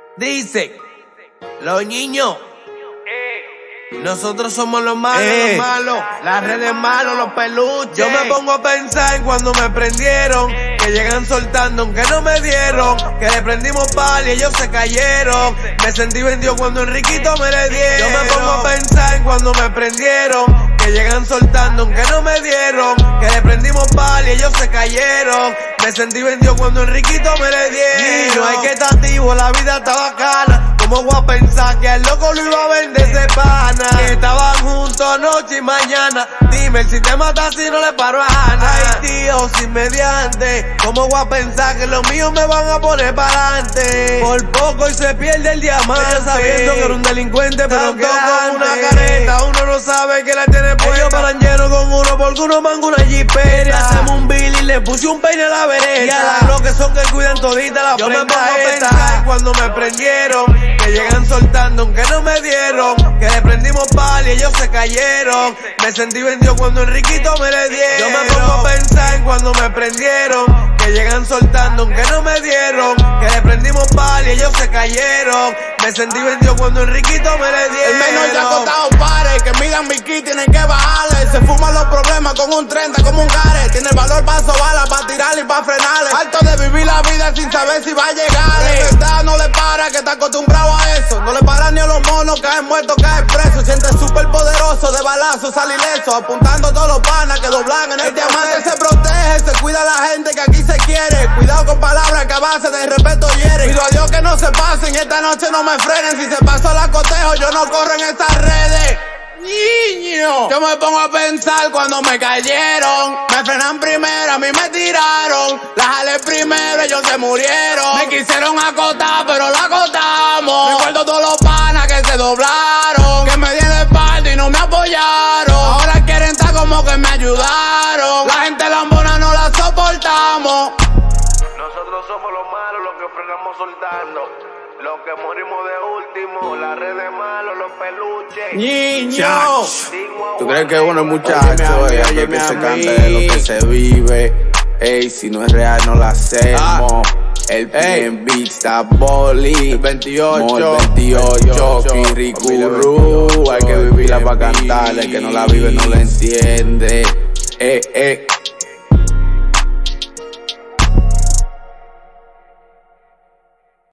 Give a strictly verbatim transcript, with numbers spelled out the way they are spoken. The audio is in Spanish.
Dice, los niños, nosotros somos los malos, eh, los malos, las redes malos, los peluches. Yo me pongo a pensar en cuando me prendieron, que llegan soltando aunque no me dieron, que le prendimos pal y ellos se cayeron. Me sentí vendido cuando Enriquito me le dieron. Yo me pongo a pensar en cuando me prendieron, que llegan soltando aunque no me dieron, que le prendimos pal y ellos se cayeron. Me sentí vendido cuando Enriquito me le dieron. Y no hay que estar activo, la vida está bacana. ¿Cómo voy a pensar que el loco lo iba a vender ese pana? Que estaban juntos noche y mañana. Dime, si te matas si no le paro a Ana. Ay, tío, sin mediante. ¿Cómo voy a pensar que los míos me van a poner para adelante? Por poco y se pierde el diamante. Pero sabiendo que era un delincuente, pero que con una careta. Uno no sabe que la tiene puesta. Ellos paranjeros con uno porque uno manga una jipeta. Le hacemos un bill y le puse un peine a la vereda. Y a la lo que son que cuidan todita la. Yo me pongo a pensar cuando me prendieron, que llegan soltando aunque no me dieron, que le prendimos pal y ellos se cayeron. Me sentí vendido cuando Enriquito me le dieron. Yo me pongo a pensar en cuando me prendieron, que llegan soltando aunque no me dieron, que le prendimos pal y ellos se cayeron. Me sentí vendido cuando Enriquito me le dieron. El menor ya acostado pares, que midan mi kit, tienen que bajarle. Se fuman los problemas con un treinta como un care. Tiene el valor para sobarla, para tirarle y para frenarle. Harto de vivir la vida sin saber si va a llegar. De verdad no le para, que está acostumbrado a eso. No le para ni a los monos, caen muertos, caen presos. Siente súper poderoso, de balazo, sale ileso. Apuntando a todos los panas que doblan en el diamante. Se protege, se cuida la gente que aquí se quiere. Cuidado con palabras que a base de respeto hieren. Pido a Dios que no se pasen, esta noche no me frenen. Si se pasó la cotejo, yo no corro en esas redes. Niño, yo me pongo a pensar cuando me cayeron. Me frenan primero, a mí me tiraron. La jalé primero, ellos se murieron. Me quisieron acotar, pero la acotamos. Recuerdo todos los panas que se doblaron, que me dieron el espalda y no me apoyaron. Ahora quieren estar como que me ayudaron. La gente lambona no la soportamos. Nosotros somos los malos, los que frenamos soltando. Los que morimos de último, la red de malos, los peluches. Niño, ¿tú crees que uno es muchacho? Oye, oye, que se cante de lo que se vive. Ey, si no es real, no la hacemos. Ah. El P M B está boli. El veintiocho, el veintiocho, Kirikuru. Hay que vivirla para cantarle. El que no la vive no la entiende. Eh, eh.